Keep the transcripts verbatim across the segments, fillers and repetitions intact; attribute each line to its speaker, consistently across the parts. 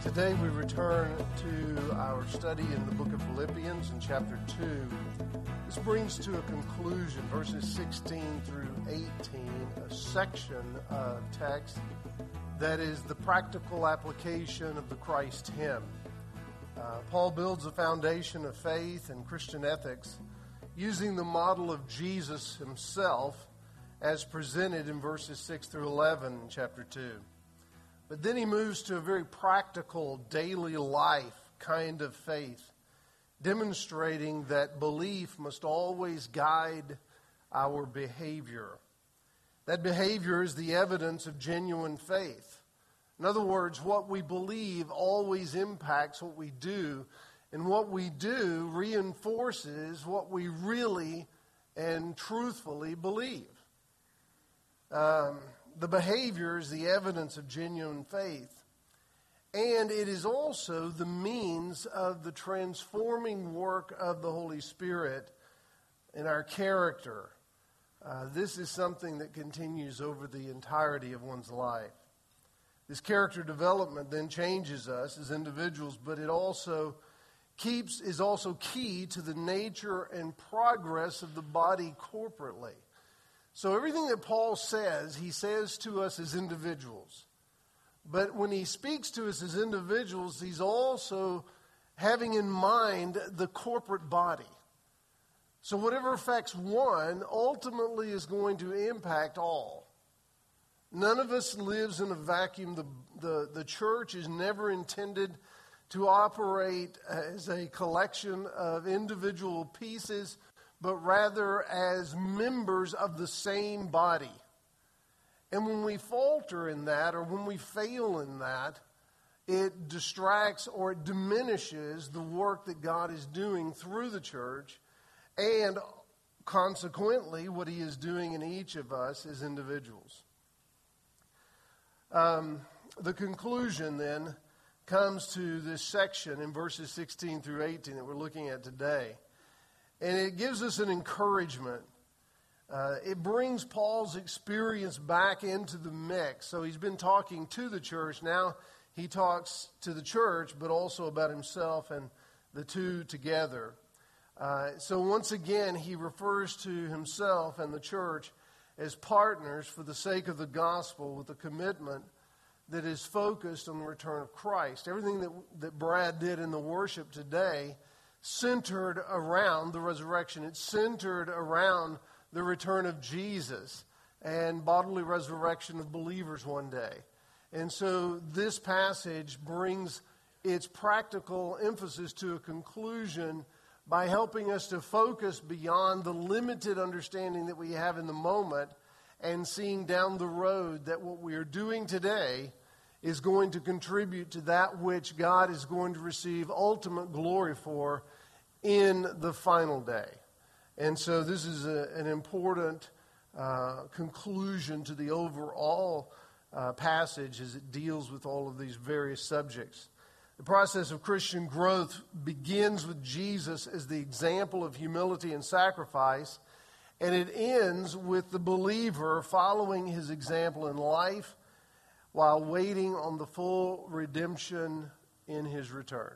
Speaker 1: Today we return to our study in the book of Philippians in chapter two. This brings to a conclusion verses sixteen through eighteen, a section of text that is the practical application of the Christ hymn. Uh, Paul builds a foundation of faith and Christian ethics using the model of Jesus himself as presented in verses six through eleven in chapter two. But then he moves to a very practical, daily life kind of faith, demonstrating that belief must always guide our behavior. That behavior is the evidence of genuine faith. In other words, what we believe always impacts what we do, and what we do reinforces what we really and truthfully believe. Um... The behavior is the evidence of genuine faith. And it is also the means of the transforming work of the Holy Spirit in our character. Uh, this is something that continues over the entirety of one's life. This character development then changes us as individuals, but it also keeps is also key to the nature and progress of the body corporately. So everything that Paul says, he says to us as individuals. But when he speaks to us as individuals, he's also having in mind the corporate body. So whatever affects one ultimately is going to impact all. None of us lives in a vacuum. The, the, the church is never intended to operate as a collection of individual pieces, but rather as members of the same body. And when we falter in that, or when we fail in that, it distracts or it diminishes the work that God is doing through the church, and consequently what he is doing in each of us as individuals. Um, the conclusion then comes to this section in verses sixteen through eighteen that we're looking at today. And it gives us an encouragement. Uh, it brings Paul's experience back into the mix. So he's been talking to the church. Now he talks to the church, but also about himself and the two together. Uh, so once again, he refers to himself and the church as partners for the sake of the gospel, with a commitment that is focused on the return of Christ. Everything that, that Brad did in the worship today centered around the resurrection. It's centered around the return of Jesus and bodily resurrection of believers one day. And so this passage brings its practical emphasis to a conclusion by helping us to focus beyond the limited understanding that we have in the moment and seeing down the road that what we are doing today is going to contribute to that which God is going to receive ultimate glory for in the final day. And so this is a, an important uh, conclusion to the overall uh, passage as it deals with all of these various subjects. The process of Christian growth begins with Jesus as the example of humility and sacrifice, and it ends with the believer following his example in life while waiting on the full redemption in his return.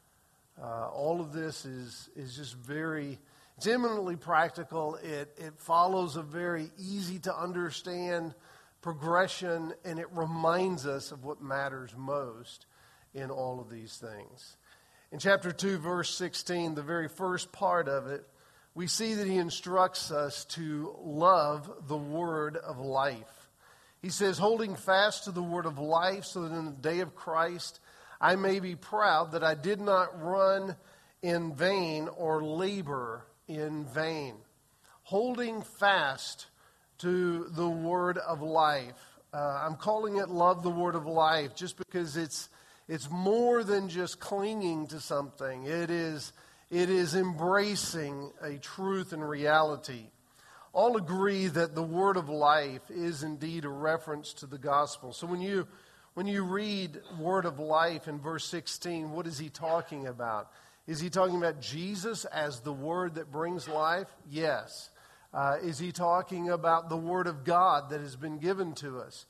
Speaker 1: Uh, all of this is, is just very, it's eminently practical. It, it follows a very easy to understand progression, and it reminds us of what matters most in all of these things. In chapter two, verse sixteen, the very first part of it, we see that he instructs us to love the word of life. He says, holding fast to the word of life, so that in the day of Christ I may be proud that I did not run in vain or labor in vain. Holding fast to the word of life. Uh, I'm calling it love the word of life just because it's it's more than just clinging to something. It is it is embracing a truth and reality. All agree that the word of life is indeed a reference to the gospel. So when you when you read word of life in verse sixteen, what is he talking about? Is he talking about Jesus as the word that brings life? Yes. Uh, is he talking about the word of God that has been given to us?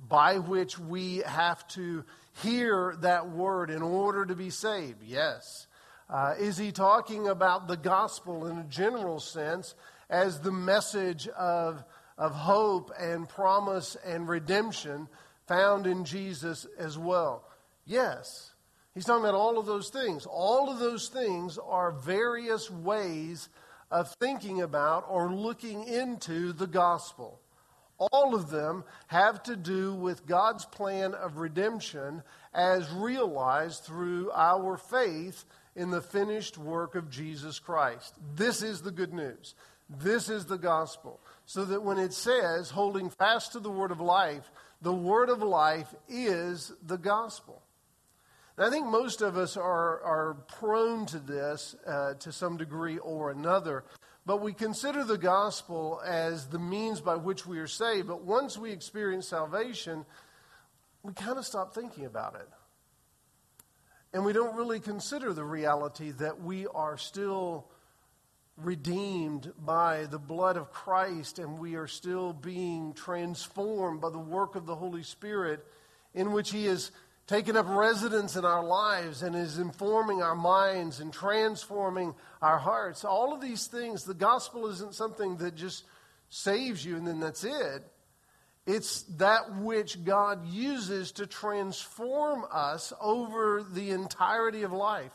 Speaker 1: by which we have to hear that word in order to be saved? Yes. Uh, is he talking about the gospel in a general sense as the message of, of hope and promise and redemption found in Jesus as well? Yes. He's talking about all of those things. All of those things are various ways of thinking about or looking into the gospel. All of them have to do with God's plan of redemption as realized through our faith in the finished work of Jesus Christ. This is the good news. This is the gospel. So that when it says, holding fast to the word of life, the word of life is the gospel. And I think most of us are, are prone to this uh, to some degree or another. But we consider the gospel as the means by which we are saved. But once we experience salvation, we kind of stop thinking about it. And we don't really consider the reality that we are still redeemed by the blood of Christ, and we are still being transformed by the work of the Holy Spirit, in which He has taken up residence in our lives and is informing our minds and transforming our hearts. All of these things, the gospel isn't something that just saves you and then that's it. It's that which God uses to transform us over the entirety of life.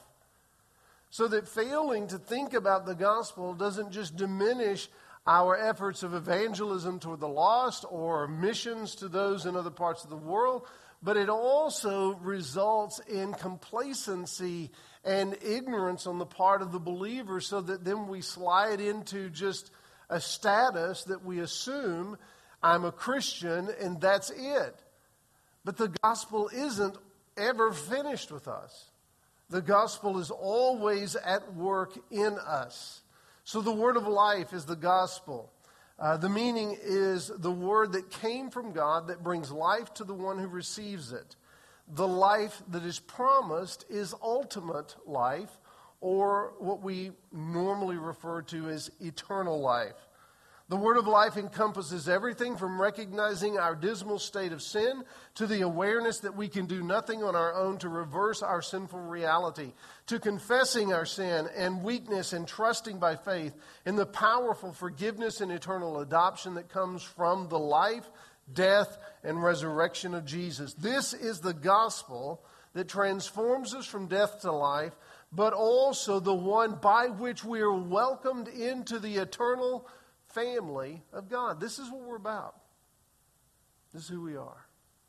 Speaker 1: So that failing to think about the gospel doesn't just diminish our efforts of evangelism toward the lost or missions to those in other parts of the world, but it also results in complacency and ignorance on the part of the believer, so that then we slide into just a status that we assume, I'm a Christian and that's it. But the gospel isn't ever finished with us. The gospel is always at work in us. So the word of life is the gospel. Uh, the meaning is the word that came from God that brings life to the one who receives it. The life that is promised is ultimate life, or what we normally refer to as eternal life. The word of life encompasses everything from recognizing our dismal state of sin to the awareness that we can do nothing on our own to reverse our sinful reality, to confessing our sin and weakness and trusting by faith in the powerful forgiveness and eternal adoption that comes from the life, death, and resurrection of Jesus. This is the gospel that transforms us from death to life, but also the one by which we are welcomed into the eternal family of God. This is what we're about. This is who we are.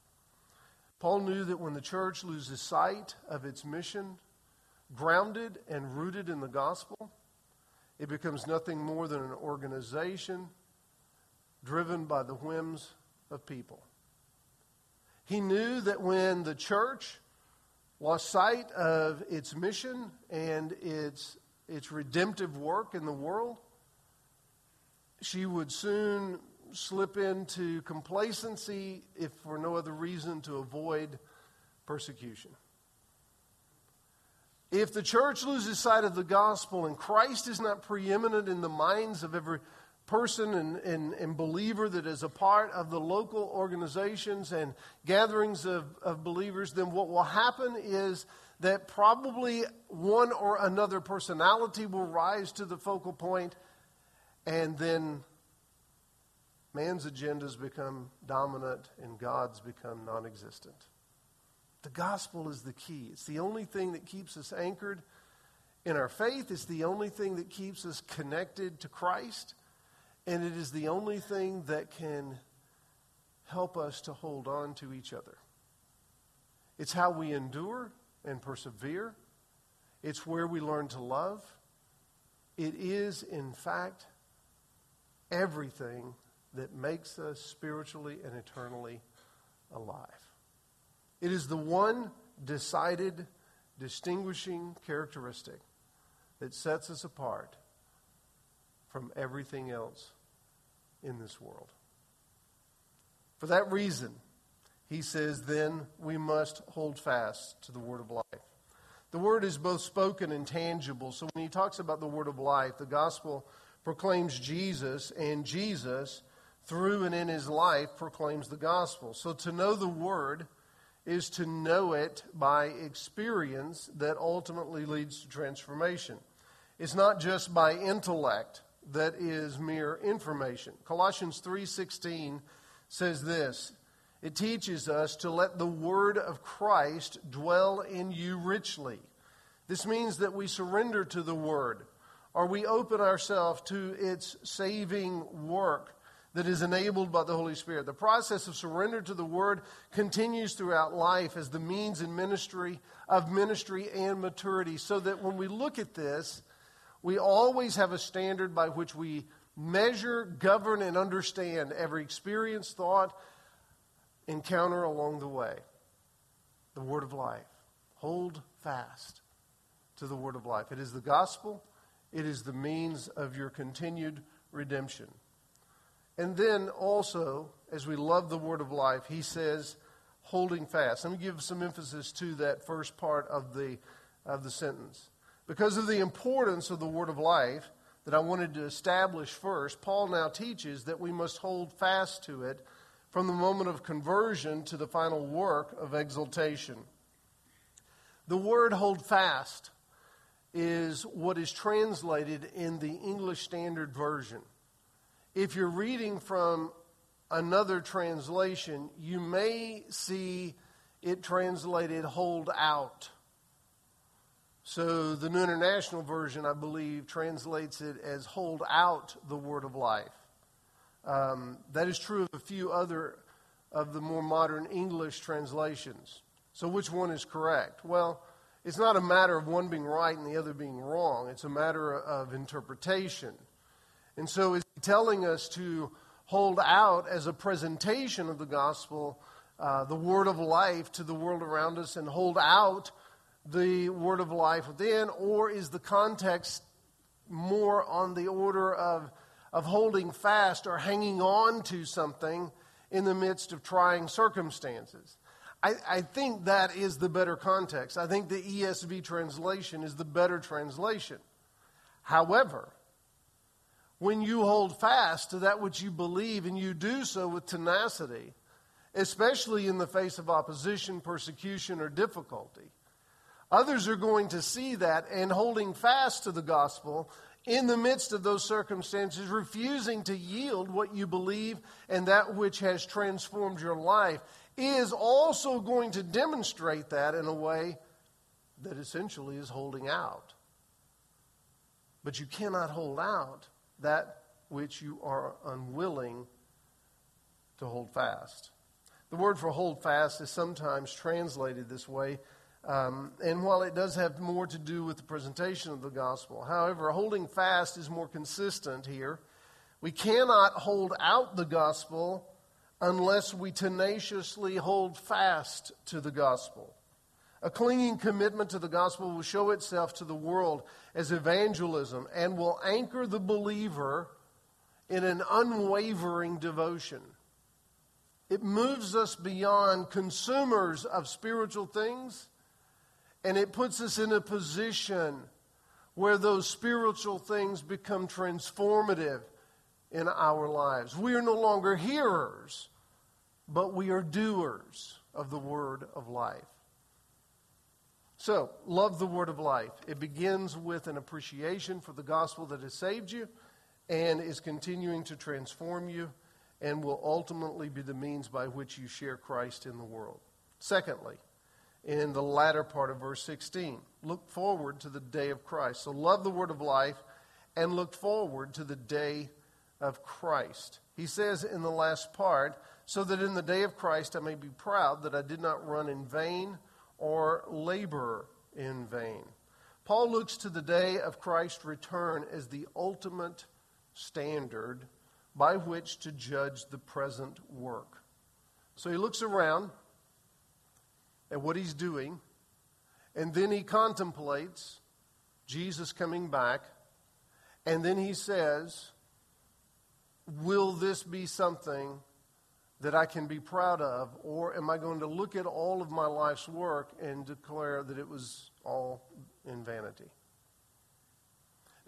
Speaker 1: Paul knew that when the church loses sight of its mission, grounded and rooted in the gospel, it becomes nothing more than an organization driven by the whims of people. He knew that when the church lost sight of its mission and its, its redemptive work in the world, she would soon slip into complacency, if for no other reason, to avoid persecution. If the church loses sight of the gospel and Christ is not preeminent in the minds of every person and, and, and believer that is a part of the local organizations and gatherings of, of believers, then what will happen is that probably one or another personality will rise to the focal point, and then man's agendas become dominant and God's become non-existent. The gospel is the key. It's the only thing that keeps us anchored in our faith. It's the only thing that keeps us connected to Christ. And it is the only thing that can help us to hold on to each other. It's how we endure and persevere. It's where we learn to love. It is, in fact, everything that makes us spiritually and eternally alive. It is the one decided, distinguishing characteristic that sets us apart from everything else in this world. For that reason, he says, then we must hold fast to the word of life. The word is both spoken and tangible. So when he talks about the word of life, the gospel proclaims Jesus, and Jesus through and in his life, proclaims the gospel. So to know the Word is to know it by experience that ultimately leads to transformation. It's not just by intellect that is mere information. Colossians three sixteen says this, it teaches us to let the Word of Christ dwell in you richly. This means that we surrender to the Word, or we open ourselves to its saving work that is enabled by the Holy Spirit. The process of surrender to the Word continues throughout life as the means in ministry of ministry and maturity, so that when we look at this, we always have a standard by which we measure, govern, and understand every experience, thought, encounter along the way. The Word of life. Hold fast to the Word of life. It is the gospel. It is the means of your continued redemption. And then also, as we love the Word of life, he says, holding fast. Let me give some emphasis to that first part of the, of the sentence. Because of the importance of the Word of life that I wanted to establish first, Paul now teaches that we must hold fast to it from the moment of conversion to the final work of exaltation. The word hold fast is what is translated in the English Standard Version. If you're reading from another translation, you may see it translated hold out. So the New International Version, I believe, translates it as hold out the word of life. Um, that is true of a few other of the more modern English translations. So which one is correct? Well, it's not a matter of one being right and the other being wrong. It's a matter of interpretation. And so is he telling us to hold out as a presentation of the gospel, uh, the word of life to the world around us, and hold out the word of life within? Or is the context more on the order of, of holding fast or hanging on to something in the midst of trying circumstances? I, I think that is the better context. I think the E S V translation is the better translation. However, when you hold fast to that which you believe and you do so with tenacity, especially in the face of opposition, persecution, or difficulty, others are going to see that, and holding fast to the gospel in the midst of those circumstances, refusing to yield what you believe and that which has transformed your life, is also going to demonstrate that in a way that essentially is holding out. But you cannot hold out that which you are unwilling to hold fast. The word for hold fast is sometimes translated this way, um, and while it does have more to do with the presentation of the gospel, however, holding fast is more consistent here. We cannot hold out the gospel unless we tenaciously hold fast to the gospel. A clinging commitment to the gospel will show itself to the world as evangelism and will anchor the believer in an unwavering devotion. It moves us beyond consumers of spiritual things, and it puts us in a position where those spiritual things become transformative in our lives. We are no longer hearers, but we are doers of the word of life. So, love the word of life. It begins with an appreciation for the gospel that has saved you and is continuing to transform you and will ultimately be the means by which you share Christ in the world. Secondly, in the latter part of verse sixteen, look forward to the day of Christ. So love the word of life and look forward to the day of Christ. He says in the last part, so that in the day of Christ I may be proud that I did not run in vain or labor in vain. Paul looks to the day of Christ's return as the ultimate standard by which to judge the present work. So he looks around at what he's doing, and then he contemplates Jesus coming back, and then he says, will this be something that I can be proud of, or am I going to look at all of my life's work and declare that it was all in vanity?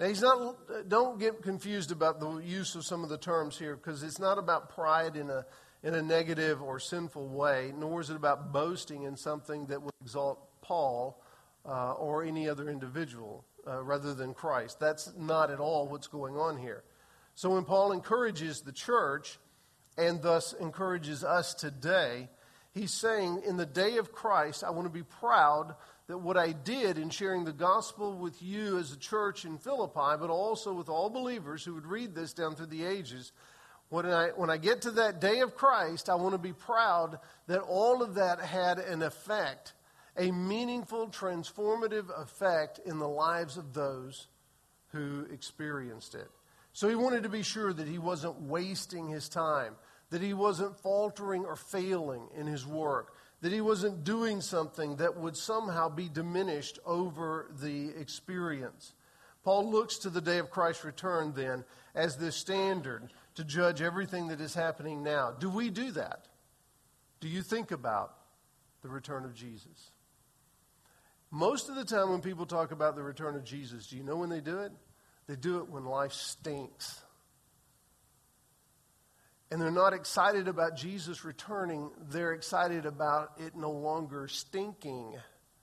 Speaker 1: Now, he's not, don't get confused about the use of some of the terms here, because it's not about pride in a, in a negative or sinful way, nor is it about boasting in something that would exalt Paul uh, or any other individual uh, rather than Christ. That's not at all what's going on here. So when Paul encourages the church, and thus encourages us today, he's saying, in the day of Christ, I want to be proud that what I did in sharing the gospel with you as a church in Philippi, but also with all believers who would read this down through the ages, when I, when I get to that day of Christ, I want to be proud that all of that had an effect, a meaningful, transformative effect in the lives of those who experienced it. So he wanted to be sure that he wasn't wasting his time, that he wasn't faltering or failing in his work, that he wasn't doing something that would somehow be diminished over the experience. Paul looks to the day of Christ's return then as the standard to judge everything that is happening now. Do we do that? Do you think about the return of Jesus? Most of the time when people talk about the return of Jesus, do you know when they do it? They do it when life stinks. And they're not excited about Jesus returning. They're excited about it no longer stinking.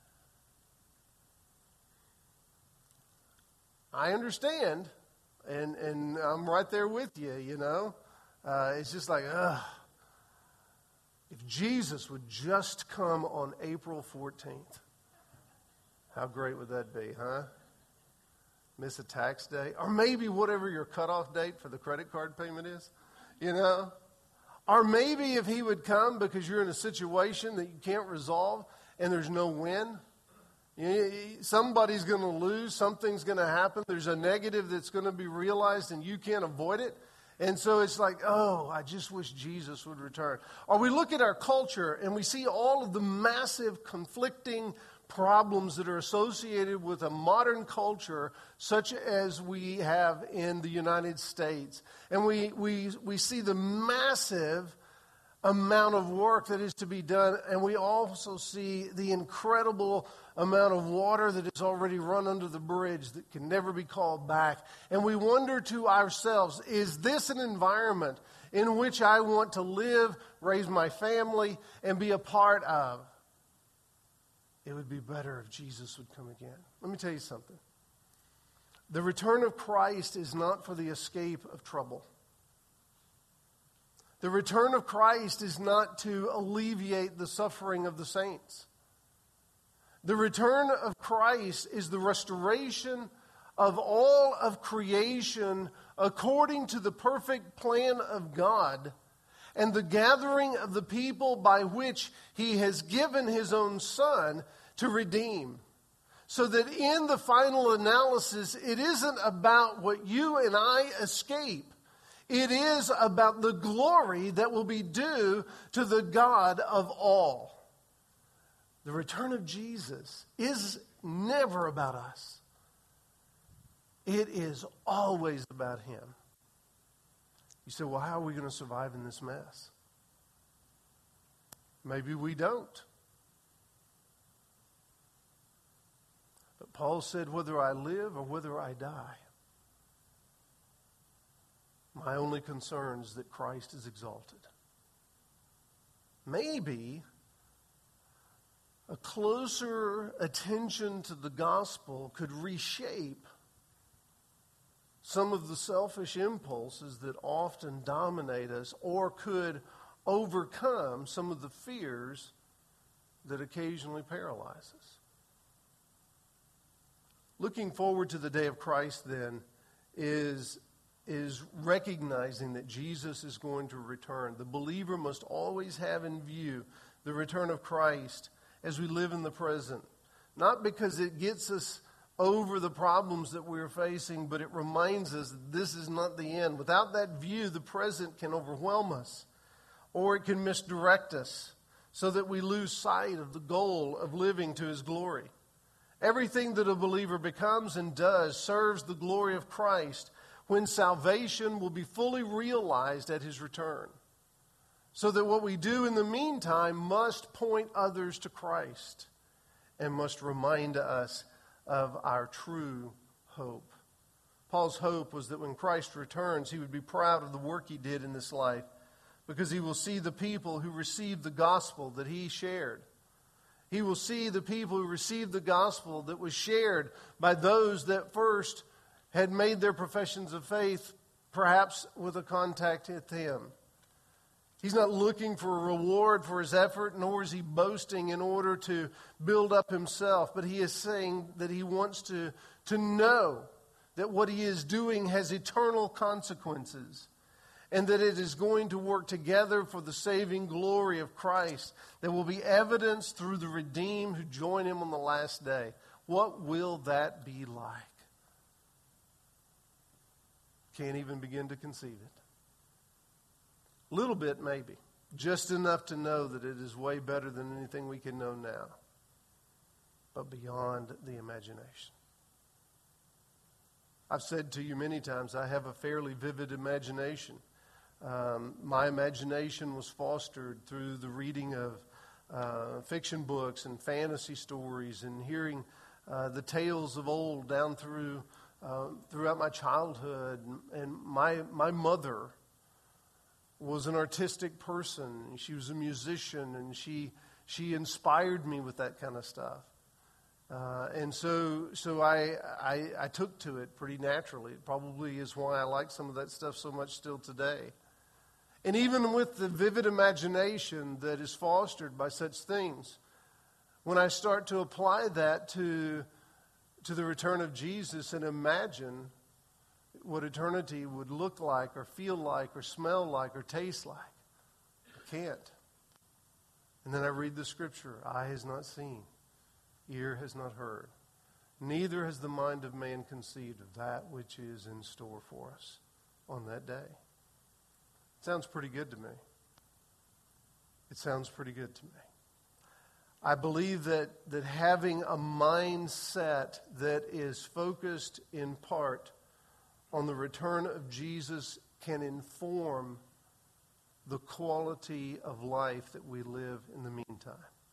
Speaker 1: I understand, and, and I'm right there with you, you know. Uh, it's just like, ugh. If Jesus would just come on April fourteenth, how great would that be, huh? Miss a tax day, or maybe whatever your cutoff date for the credit card payment is, you know. Or maybe if he would come because you're in a situation that you can't resolve and there's no win. You, somebody's going to lose, something's going to happen, there's a negative that's going to be realized and you can't avoid it. And so it's like, oh, I just wish Jesus would return. Or we look at our culture and we see all of the massive conflicting problems that are associated with a modern culture such as we have in the United States. And we, we, we see the massive amount of work that is to be done, and we also see the incredible amount of water that is already run under the bridge that can never be called back. And we wonder to ourselves, is this an environment in which I want to live, raise my family, and be a part of? It would be better if Jesus would come again. Let me tell you something. The return of Christ is not for the escape of trouble. The return of Christ is not to alleviate the suffering of the saints. The return of Christ is the restoration of all of creation according to the perfect plan of God, and the gathering of the people by which he has given his own Son to redeem. So that in the final analysis, it isn't about what you and I escape. It is about the glory that will be due to the God of all. The return of Jesus is never about us. It is always about him. You say, well, how are we going to survive in this mess? Maybe we don't. But Paul said, whether I live or whether I die, my only concern is that Christ is exalted. Maybe a closer attention to the gospel could reshape some of the selfish impulses that often dominate us, or could overcome some of the fears that occasionally paralyze us. Looking forward to the day of Christ, then, is, is recognizing that Jesus is going to return. The believer must always have in view the return of Christ as we live in the present. Not because it gets us over the problems that we're facing, but it reminds us that this is not the end. Without that view, the present can overwhelm us, or it can misdirect us so that we lose sight of the goal of living to his glory. Everything that a believer becomes and does serves the glory of Christ when salvation will be fully realized at his return. So that what we do in the meantime must point others to Christ and must remind us of our true hope. Paul's hope was that when Christ returns, he would be proud of the work he did in this life, because he will see the people who received the gospel that he shared. He will see the people who received the gospel that was shared by those that first had made their professions of faith, perhaps with a contact with him. He's not looking for a reward for his effort, nor is he boasting in order to build up himself, but he is saying that he wants to, to know that what he is doing has eternal consequences, and that it is going to work together for the saving glory of Christ that will be evidenced through the redeemed who join him on the last day. What will that be like? Can't even begin to conceive it. A little bit maybe, just enough to know that it is way better than anything we can know now, but beyond the imagination. I've said to you many times, I have a fairly vivid imagination. Um, my imagination was fostered through the reading of uh, fiction books and fantasy stories, and hearing uh, the tales of old down through uh, throughout my childhood. And my my mother was an artistic person. She was a musician, and she she inspired me with that kind of stuff. Uh, and so so I, I I took to it pretty naturally. It probably is why I like some of that stuff so much still today. And even with the vivid imagination that is fostered by such things, when I start to apply that to, to the return of Jesus and imagine what eternity would look like or feel like or smell like or taste like, I can't. And then I read the scripture, eye has not seen, ear has not heard, neither has the mind of man conceived of that which is in store for us on that day. Sounds pretty good to me. It sounds pretty good to me. I believe that, that having a mindset that is focused in part on the return of Jesus can inform the quality of life that we live in the meantime.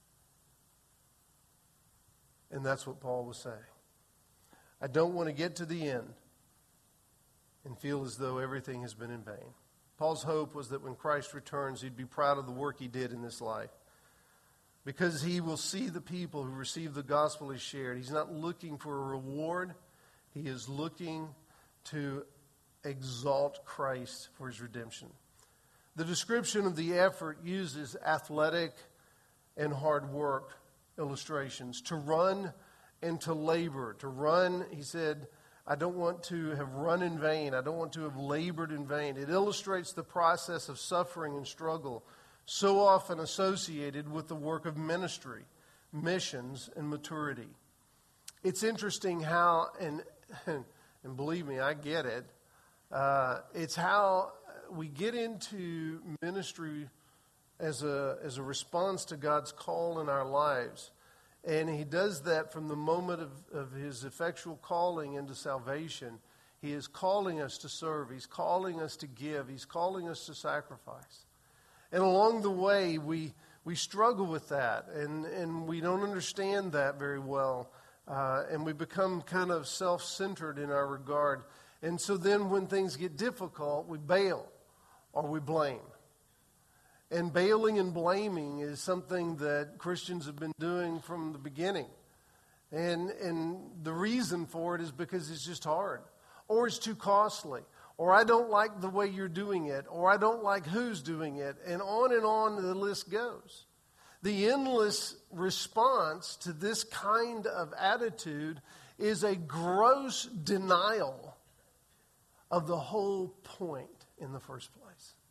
Speaker 1: And that's what Paul was saying. I don't want to get to the end and feel as though everything has been in vain. Paul's hope was that when Christ returns, he'd be proud of the work he did in this life, because he will see the people who receive the gospel he shared. He's not looking for a reward. He is looking to exalt Christ for his redemption. The description of the effort uses athletic and hard work illustrations. To run and to labor. To run, he said, I don't want to have run in vain. I don't want to have labored in vain. It illustrates the process of suffering and struggle so often associated with the work of ministry, missions, and maturity. It's interesting how, and, and believe me, I get it, uh, it's how we get into ministry as a, as a response to God's call in our lives. And he does that from the moment of, of his effectual calling into salvation. He is calling us to serve. He's calling us to give. He's calling us to sacrifice. And along the way, we we struggle with that, and, and we don't understand that very well. Uh, and we become kind of self-centered in our regard. And so then when things get difficult, we bail or we blame. And bailing and blaming is something that Christians have been doing from the beginning. And and the reason for it is because it's just hard. Or it's too costly. Or I don't like the way you're doing it. Or I don't like who's doing it. And on and on the list goes. The endless response to this kind of attitude is a gross denial of the whole point in the first place.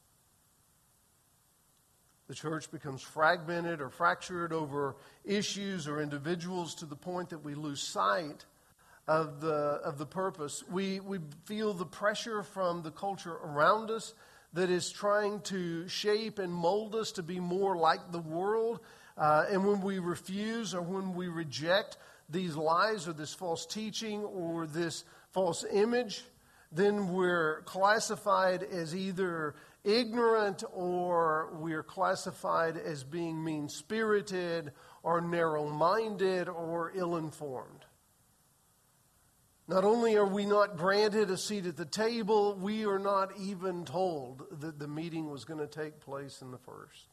Speaker 1: The church becomes fragmented or fractured over issues or individuals to the point that we lose sight of the of the purpose. We we feel the pressure from the culture around us that is trying to shape and mold us to be more like the world. Uh, and when we refuse or when we reject these lies or this false teaching or this false image, then we're classified as either ignorant, or we're classified as being mean-spirited or narrow-minded or ill-informed. Not only are we not granted a seat at the table, we are not even told that the meeting was going to take place in the first.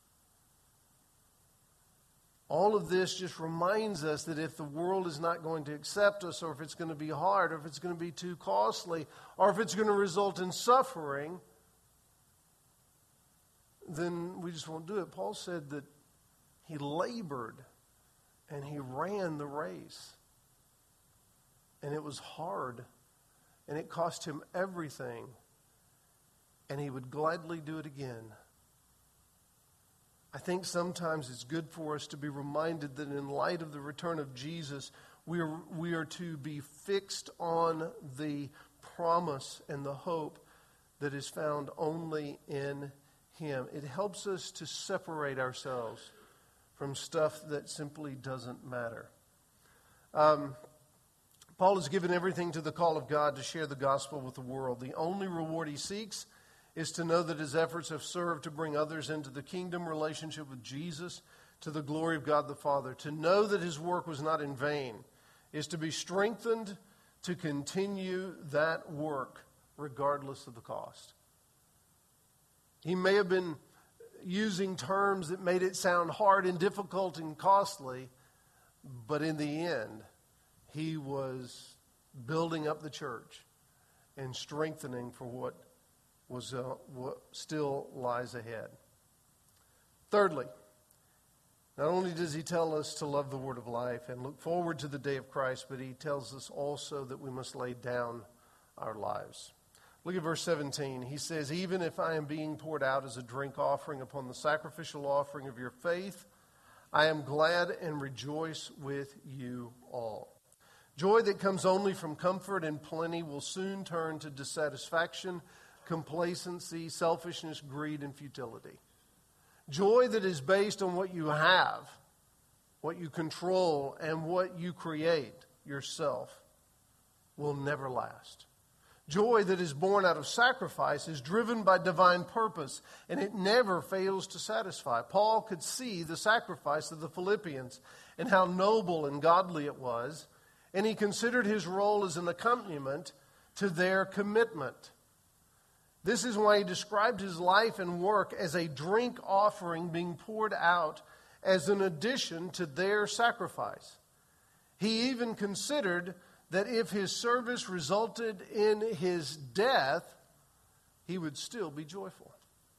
Speaker 1: All of this just reminds us that if the world is not going to accept us, or if it's going to be hard, or if it's going to be too costly, or if it's going to result in suffering, then we just won't do it. Paul said that he labored and he ran the race. And it was hard, and it cost him everything, and he would gladly do it again. I think sometimes it's good for us to be reminded that in light of the return of Jesus, we are, we are to be fixed on the promise and the hope that is found only in Him. It helps us to separate ourselves from stuff that simply doesn't matter. Um, Paul has given everything to the call of God to share the gospel with the world. The only reward he seeks is to know that his efforts have served to bring others into the kingdom relationship with Jesus, to the glory of God the Father. To know that his work was not in vain is to be strengthened to continue that work regardless of the cost. He may have been using terms that made it sound hard and difficult and costly, but in the end, he was building up the church and strengthening for what was uh, what still lies ahead. Thirdly, not only does he tell us to love the word of life and look forward to the day of Christ, but he tells us also that we must lay down our lives. Look at verse seventeen. He says, "Even if I am being poured out as a drink offering upon the sacrificial offering of your faith, I am glad and rejoice with you all." Joy that comes only from comfort and plenty will soon turn to dissatisfaction, complacency, selfishness, greed, and futility. Joy that is based on what you have, what you control, and what you create yourself will never last. Joy that is born out of sacrifice is driven by divine purpose, and it never fails to satisfy. Paul could see the sacrifice of the Philippians and how noble and godly it was, and he considered his role as an accompaniment to their commitment. This is why he described his life and work as a drink offering being poured out as an addition to their sacrifice. He even considered that if his service resulted in his death, he would still be joyful.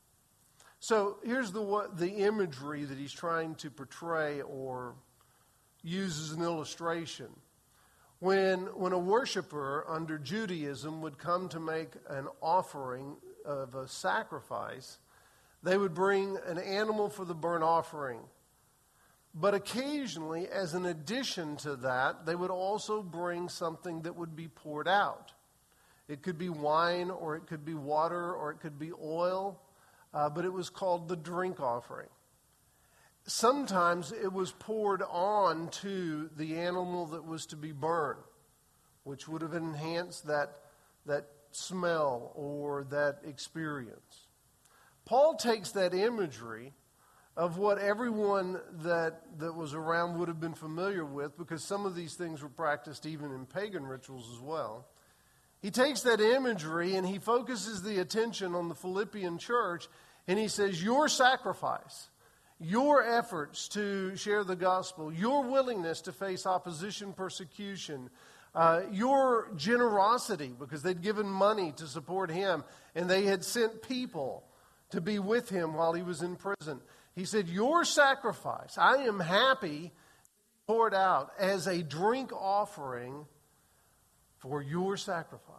Speaker 1: So here's the what, the imagery that he's trying to portray or use as an illustration. When, when a worshiper under Judaism would come to make an offering of a sacrifice, they would bring an animal for the burnt offering. But occasionally, as an addition to that, they would also bring something that would be poured out. It could be wine, or it could be water, or it could be oil, uh, but it was called the drink offering. Sometimes it was poured on to the animal that was to be burned, which would have enhanced that, that smell or that experience. Paul takes that imagery of what everyone that, that was around would have been familiar with, because some of these things were practiced even in pagan rituals as well. He takes that imagery and he focuses the attention on the Philippian church, and he says, your sacrifice, your efforts to share the gospel, your willingness to face opposition, persecution, uh, your generosity, because they'd given money to support him, and they had sent people to be with him while he was in prison. He said, your sacrifice, I am happy, poured out as a drink offering for your sacrifice.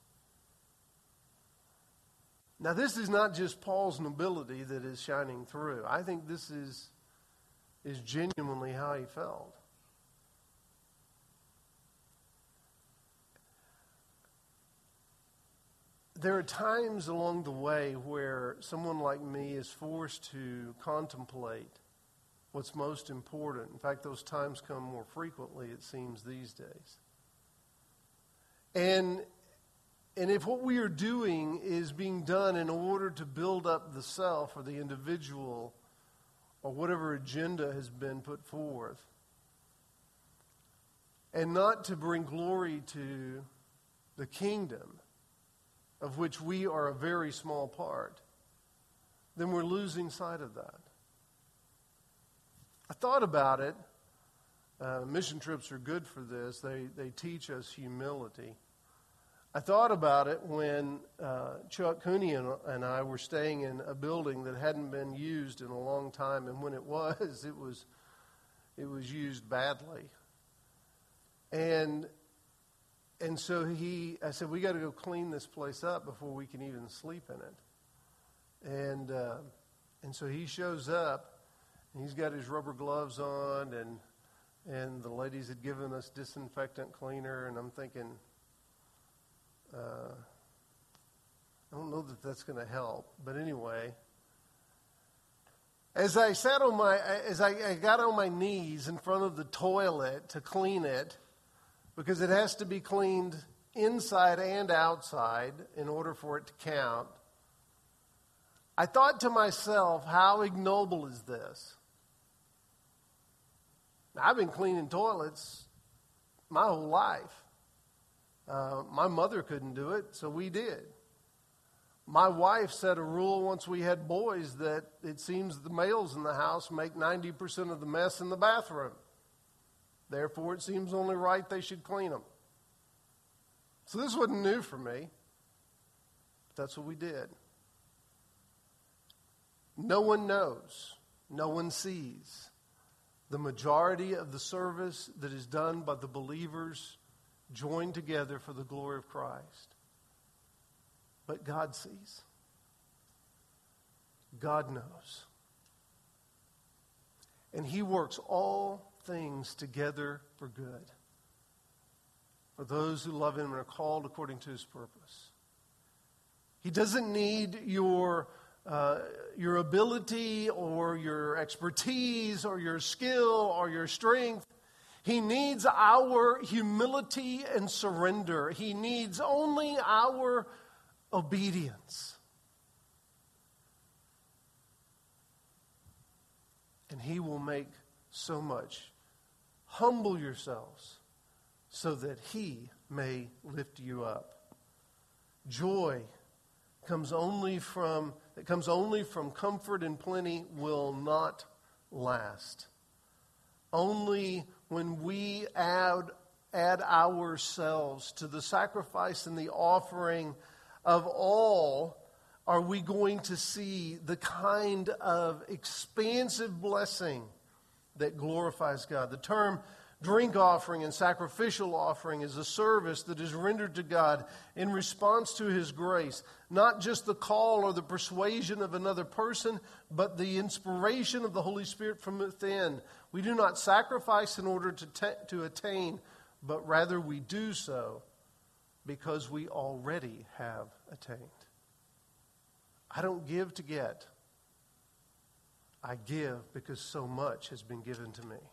Speaker 1: Now, this is not just Paul's nobility that is shining through. I think this is, is genuinely how he felt. There are times along the way where someone like me is forced to contemplate what's most important. In fact, those times come more frequently, it seems, these days. And And if what we are doing is being done in order to build up the self or the individual or whatever agenda has been put forth, and not to bring glory to the kingdom, of which we are a very small part, then we're losing sight of that. I thought about it. Uh, mission trips are good for this. They, they teach us humility. I thought about it when uh, Chuck Cooney and, and I were staying in a building that hadn't been used in a long time, and when it was, it was it was used badly. And and so he, I said, we got to go clean this place up before we can even sleep in it. And uh, and so he shows up, and he's got his rubber gloves on, and and the ladies had given us disinfectant cleaner, and I'm thinking, Uh, I don't know that that's going to help, but anyway, as I sat on my, as I, I got on my knees in front of the toilet to clean it, because it has to be cleaned inside and outside in order for it to count, I thought to myself, how ignoble is this? Now, I've been cleaning toilets my whole life. Uh, my mother couldn't do it, so we did. My wife set a rule once we had boys that it seems the males in the house make ninety percent of the mess in the bathroom. Therefore, it seems only right they should clean them. So this wasn't new for me. But that's what we did. No one knows. No one sees the majority of the service that is done by the believers joined together for the glory of Christ. But God sees. God knows. And He works all things together for good, for those who love Him and are called according to His purpose. He doesn't need your uh, your ability or your expertise or your skill or your strength. He needs our humility and surrender. He needs only our obedience. And He will make so much. Humble yourselves so that He may lift you up. Joy comes only from that comes only from comfort and plenty will not last. Only when we add, add ourselves to the sacrifice and the offering of all are we going to see the kind of expansive blessing that glorifies God. The term drink offering and sacrificial offering is a service that is rendered to God in response to His grace. Not just the call or the persuasion of another person, but the inspiration of the Holy Spirit from within. We do not sacrifice in order to, t- to attain, but rather we do so because we already have attained. I don't give to get. I give because so much has been given to me.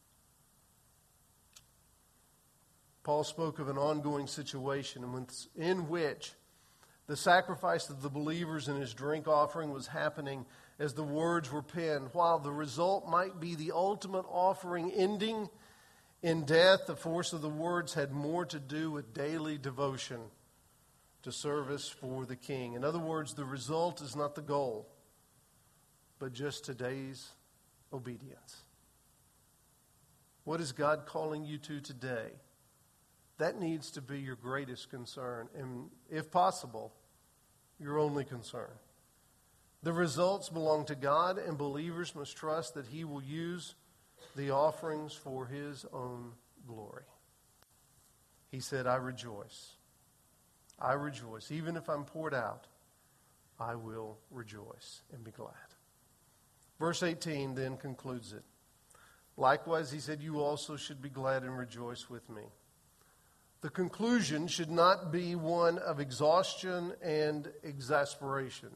Speaker 1: Paul spoke of an ongoing situation in which the sacrifice of the believers in his drink offering was happening as the words were penned. While the result might be the ultimate offering ending in death, the force of the words had more to do with daily devotion to service for the King. In other words, the result is not the goal, but just today's obedience. What is God calling you to today? That needs to be your greatest concern, and if possible, your only concern. The results belong to God, and believers must trust that He will use the offerings for His own glory. He said, I rejoice. I rejoice. Even if I'm poured out, I will rejoice and be glad. Verse eighteen then concludes it. Likewise, he said, you also should be glad and rejoice with me. The conclusion should not be one of exhaustion and exasperation.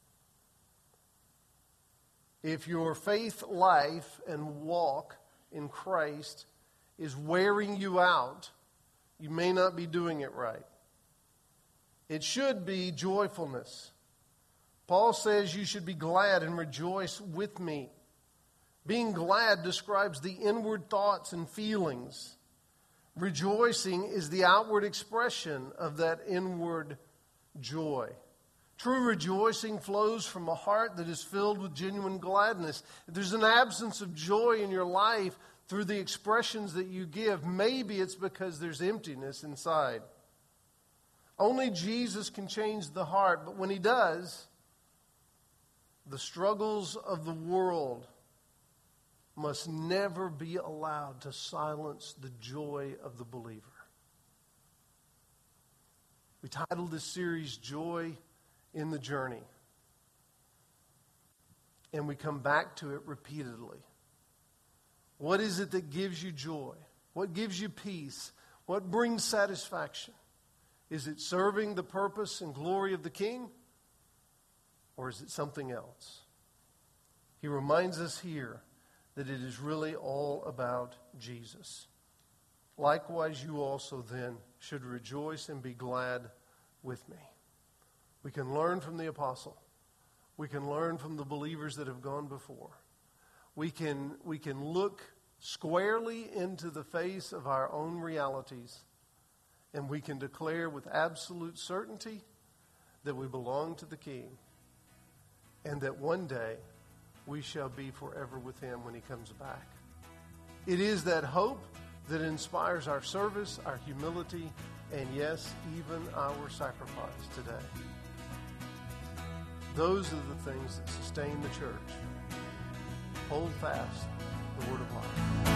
Speaker 1: If your faith life and walk in Christ is wearing you out, you may not be doing it right. It should be joyfulness. Paul says you should be glad and rejoice with me. Being glad describes the inward thoughts and feelings. Rejoicing is the outward expression of that inward joy. True rejoicing flows from a heart that is filled with genuine gladness. If there's an absence of joy in your life through the expressions that you give, maybe it's because there's emptiness inside. Only Jesus can change the heart, but when He does, the struggles of the world must never be allowed to silence the joy of the believer. We titled this series, Joy in the Journey. And we come back to it repeatedly. What is it that gives you joy? What gives you peace? What brings satisfaction? Is it serving the purpose and glory of the King? Or is it something else? He reminds us here that it is really all about Jesus. Likewise, you also then should rejoice and be glad with me. We can learn from the apostle. We can learn from the believers that have gone before. We can, we can look squarely into the face of our own realities, and we can declare with absolute certainty that we belong to the King, and that one day we shall be forever with Him when He comes back. It is that hope that inspires our service, our humility, and yes, even our sacrifice today. Those are the things that sustain the church. Hold fast the word of life.